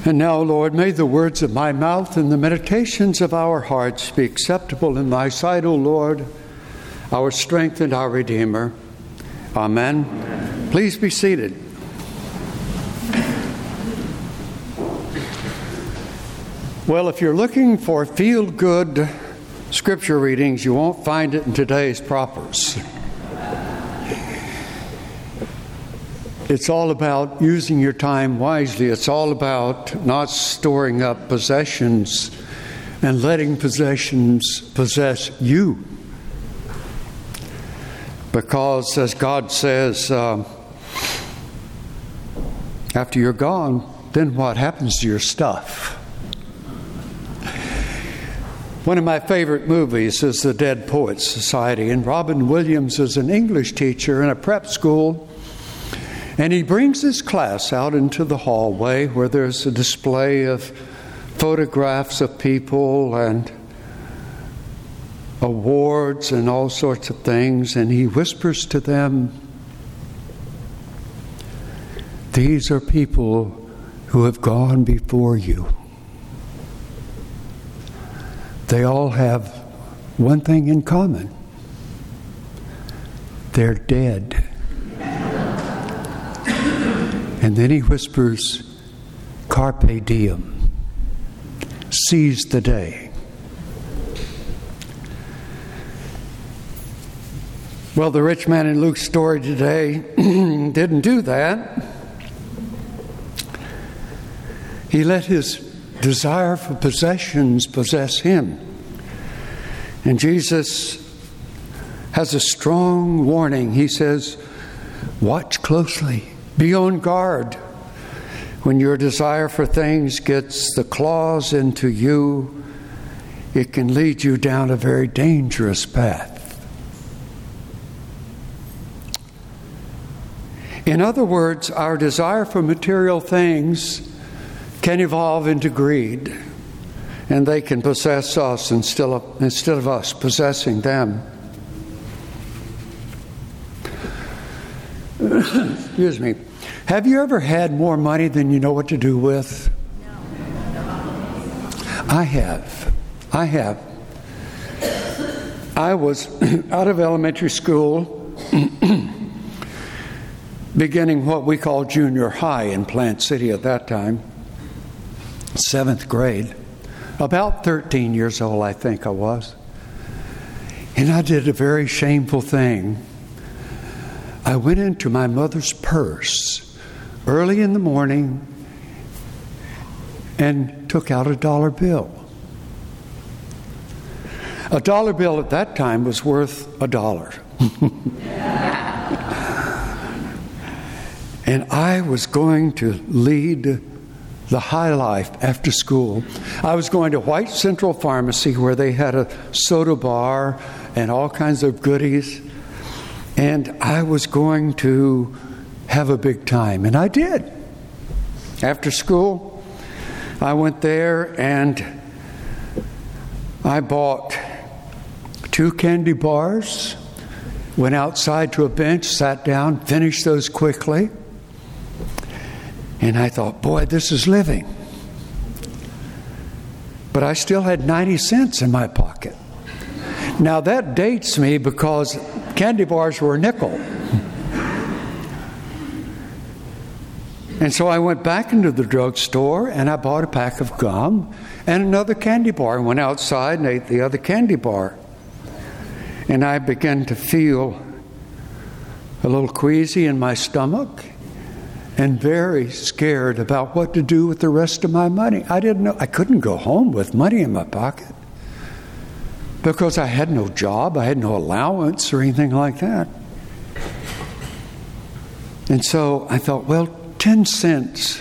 And now, Lord, may the words of my mouth and the meditations of our hearts be acceptable in thy sight, O Lord, our strength and our Redeemer. Amen. Please be seated. Well, if you're looking for feel-good scripture readings, you won't find it in today's propers. It's all about using your time wisely. It's all about not storing up possessions and letting possessions possess you. Because, as God says, after you're gone, then what happens to your stuff? One of my favorite movies is The Dead Poets Society, and Robin Williams is an English teacher in a prep school. And he brings his class out into the hallway where there's a display of photographs of people and awards and all sorts of things. And he whispers to them, "These are people who have gone before you. They all have one thing in common. They're dead." And then he whispers, "Carpe diem." Seize the day. Well, the rich man in Luke's story today didn't do that. He let his desire for possessions possess him. And Jesus has a strong warning. He says, watch closely. Be on guard. When your desire for things gets the claws into you, it can lead you down a very dangerous path. In other words, our desire for material things can evolve into greed, and they can possess us instead of us possessing them. Excuse me. Have you ever had more money than you know what to do with? No. I have. I was out of elementary school, beginning what we call junior high in Plant City at that time, 7th grade. About 13 years old, I think I was. And I did a very shameful thing. I went into my mother's purse early in the morning and took out a dollar bill. A dollar bill at that time was worth $1. And I was going to lead the high life after school. I was going to White Central Pharmacy where they had a soda bar and all kinds of goodies. And I was going to have a big time. And I did. After school, I went there and I bought 2 candy bars, went outside to a bench, sat down, finished those quickly. And I thought, boy, this is living. But I still had 90 cents in my pocket. Now that dates me because candy bars were a nickel. And so I went back into the drugstore and I bought a pack of gum and another candy bar and went outside and ate the other candy bar. And I began to feel a little queasy in my stomach and very scared about what to do with the rest of my money. I didn't know. I couldn't go home with money in my pocket because I had no job. I had no allowance or anything like that. And so I thought, well, 10 cents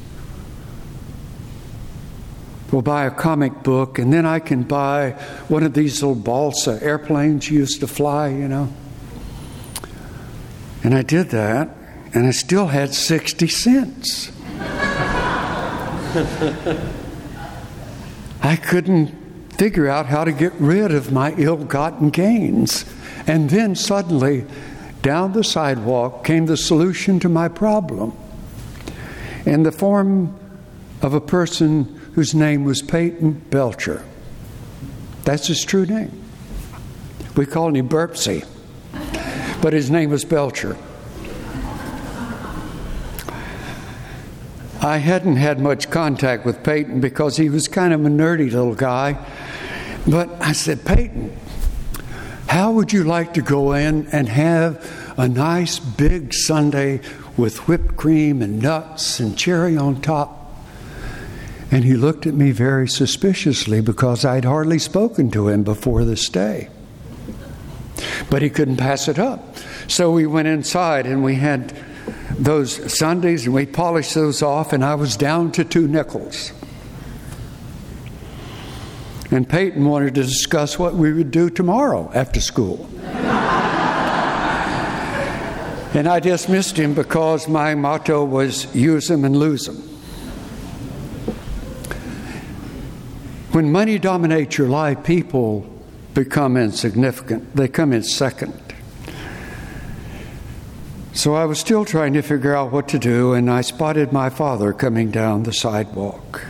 will buy a comic book, and then I can buy one of these little balsa airplanes you used to fly, you know. And I did that, and I still had 60 cents. I couldn't figure out how to get rid of my ill-gotten gains. And then suddenly, down the sidewalk came the solution to my problem in the form of a person whose name was Peyton Belcher. That's his true name. We called him Burpsy, but his name was Belcher. I hadn't had much contact with Peyton because he was kind of a nerdy little guy. But I said, Peyton, how would you like to go in and have a nice big sundae with whipped cream and nuts and cherry on top? And he looked at me very suspiciously because I'd hardly spoken to him before this day. But he couldn't pass it up. So we went inside and we had those sundaes and we polished those off, and I was down to 2 nickels. And Peyton wanted to discuss what we would do tomorrow after school. And I dismissed him because my motto was use them and lose them. When money dominates your life, people become insignificant. They come in second. So I was still trying to figure out what to do, and I spotted my father coming down the sidewalk.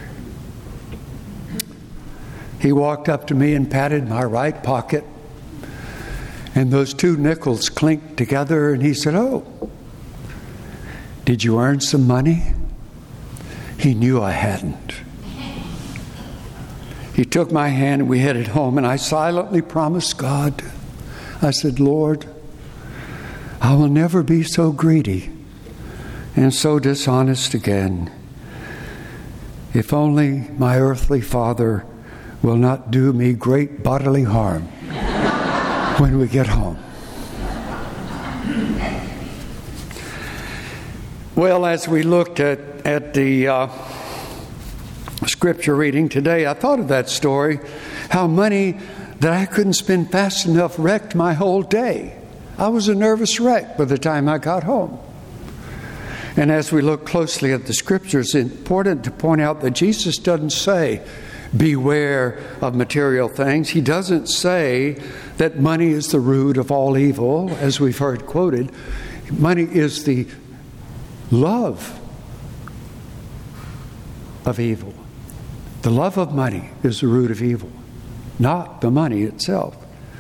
He walked up to me and patted my right pocket, and those 2 nickels clinked together, and he said, "Oh, did you earn some money?" He knew I hadn't. He took my hand and we headed home, and I silently promised God, I said, "Lord, I will never be so greedy and so dishonest again. If only my earthly father will not do me great bodily harm when we get home." Well, as we looked at the scripture reading today, I thought of that story, how money that I couldn't spend fast enough wrecked my whole day. I was a nervous wreck by the time I got home. And as we look closely at the scriptures, it's important to point out that Jesus doesn't say, beware of material things. He doesn't say that money is the root of all evil, as we've heard quoted. Money is the love of evil. The love of money is the root of evil, not the money itself.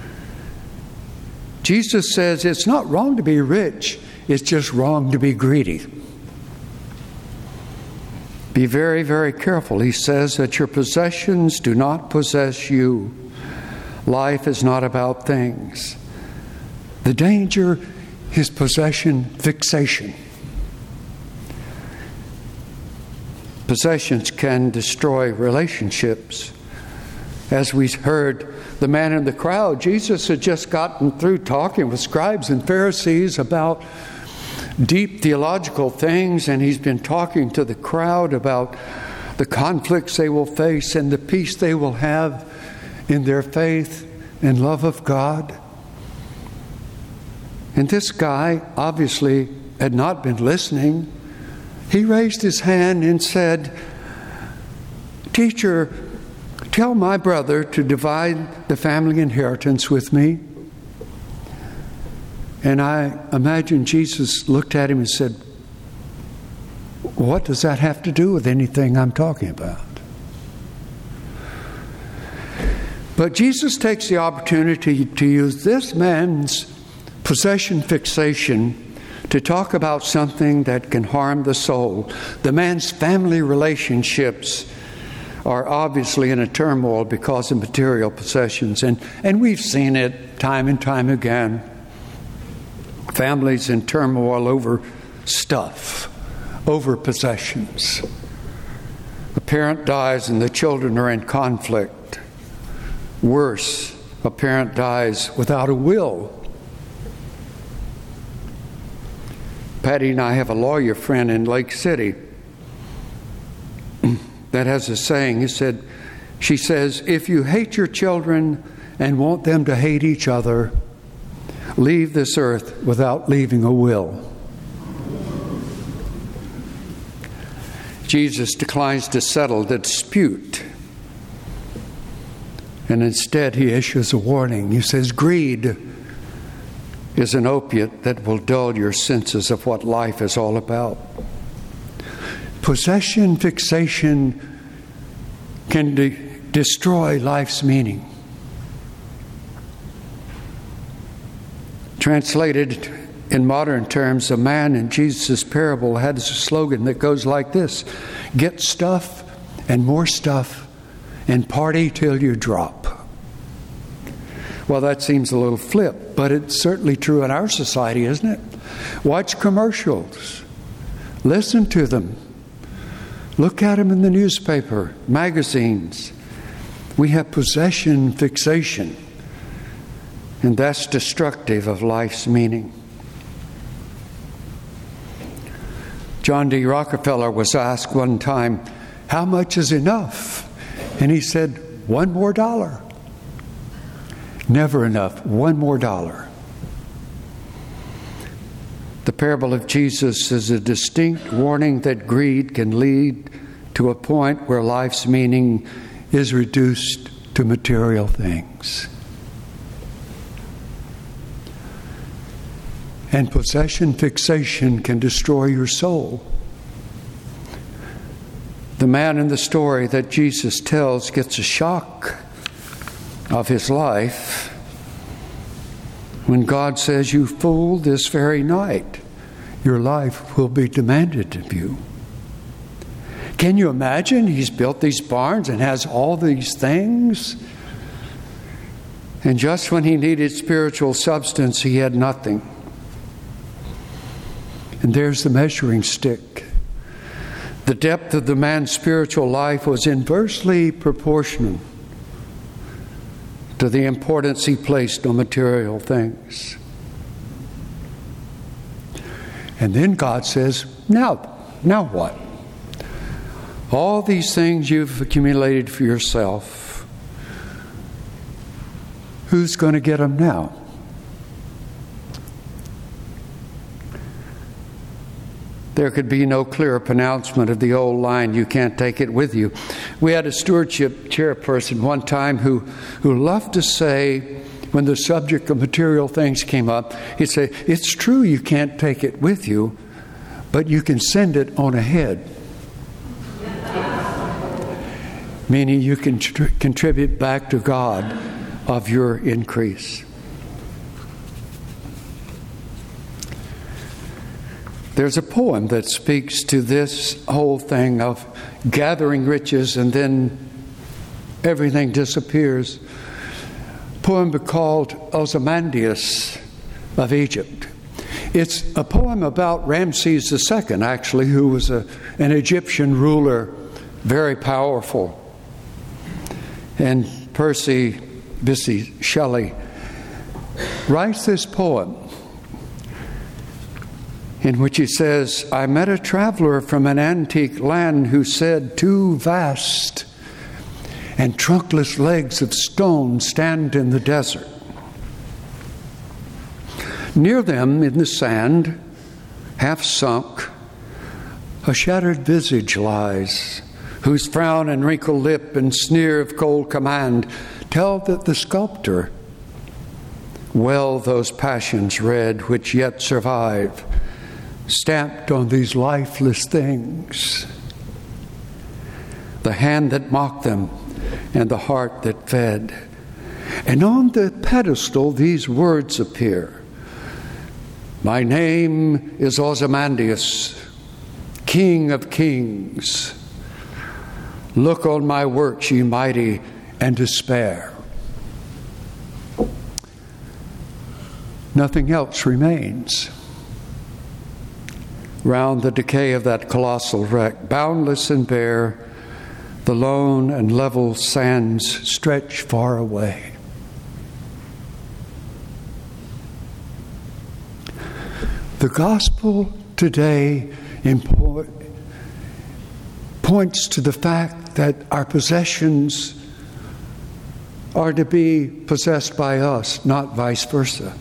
Jesus says it's not wrong to be rich, it's just wrong to be greedy. Be very, very careful. He says that your possessions do not possess you. Life is not about things. The danger is possession fixation. Possessions can destroy relationships. As we heard the man in the crowd, Jesus had just gotten through talking with scribes and Pharisees about deep theological things, and he's been talking to the crowd about the conflicts they will face and the peace they will have in their faith and love of God. And this guy obviously had not been listening. He raised his hand and said, "Teacher, tell my brother to divide the family inheritance with me." And I imagine Jesus looked at him and said, "What does that have to do with anything I'm talking about?" But Jesus takes the opportunity to use this man's possession fixation to talk about something that can harm the soul. The man's family relationships are obviously in a turmoil because of material possessions. And we've seen it time and time again. Families in turmoil over stuff, over possessions. A parent dies and the children are in conflict. Worse, a parent dies without a will. Patty and I have a lawyer friend in Lake City that has a saying. She says, if you hate your children and want them to hate each other, leave this earth without leaving a will. Jesus declines to settle the dispute. And instead he issues a warning. He says, greed is an opiate that will dull your senses of what life is all about. Possession fixation can destroy life's meaning. Translated in modern terms, a man in Jesus' parable had a slogan that goes like this: get stuff and more stuff and party till you drop. Well, that seems a little flip, but it's certainly true in our society, isn't it? Watch commercials. Listen to them. Look at them in the newspaper, magazines. We have possession fixation, and that's destructive of life's meaning. John D. Rockefeller was asked one time, how much is enough? And he said, $1 more. Never enough, $1 more. The parable of Jesus is a distinct warning that greed can lead to a point where life's meaning is reduced to material things. And possession fixation can destroy your soul. The man in the story that Jesus tells gets a shock of his life when God says, you fool, this very night your life will be demanded of you. Can you imagine? He's built these barns and has all these things. And just when he needed spiritual substance, he had nothing. And there's the measuring stick. The depth of the man's spiritual life was inversely proportional to the importance he placed on material things. And then God says, now what? All these things you've accumulated for yourself, who's going to get them now? There could be no clearer pronouncement of the old line, you can't take it with you. We had a stewardship chairperson one time who loved to say, when the subject of material things came up, he'd say, it's true you can't take it with you, but you can send it on ahead. Meaning you can contribute back to God of your increase. There's a poem that speaks to this whole thing of gathering riches and then everything disappears. A poem called Ozymandias of Egypt. It's a poem about Ramses II, actually, who was an Egyptian ruler, very powerful. And Percy Bysshe Shelley writes this poem in which he says, I met a traveler from an antique land who said, 2 vast and trunkless legs of stone stand in the desert. Near them in the sand, half sunk, a shattered visage lies, whose frown and wrinkled lip and sneer of cold command tell that the sculptor well those passions read which yet survive, stamped on these lifeless things. The hand that mocked them and the heart that fed. And on the pedestal these words appear. My name is Ozymandias, King of Kings. Look on my works, ye mighty, and despair. Nothing else remains. Round the decay of that colossal wreck, boundless and bare, the lone and level sands stretch far away. The gospel today points to the fact that our possessions are to be possessed by us, not vice versa.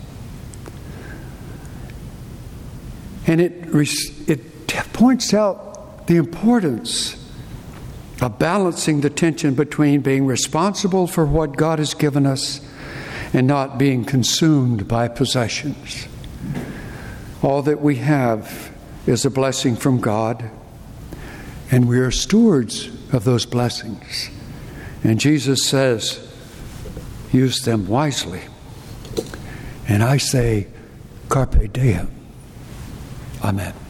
And it points out the importance of balancing the tension between being responsible for what God has given us and not being consumed by possessions. All that we have is a blessing from God, And we are stewards of those blessings. And Jesus says, use them wisely. And I say, carpe diem. Amen.